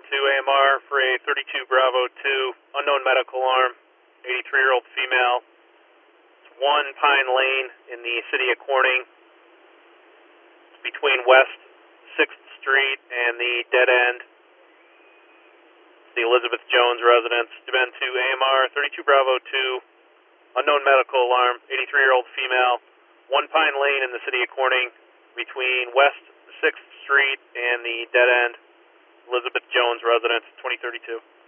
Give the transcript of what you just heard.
AMR for a 32 Bravo 2, unknown medical alarm, 83-year-old female. It's 1 Pine Lane in the city of Corning. It's between West 6th Street and the dead end. It's the Elizabeth Jones residence. Demand 2 AMR, 32 Bravo 2, unknown medical alarm, 83-year-old female. 1 Pine Lane in the city of Corning, between West 6th Street and the dead end. Elizabeth Jones residence, 2032.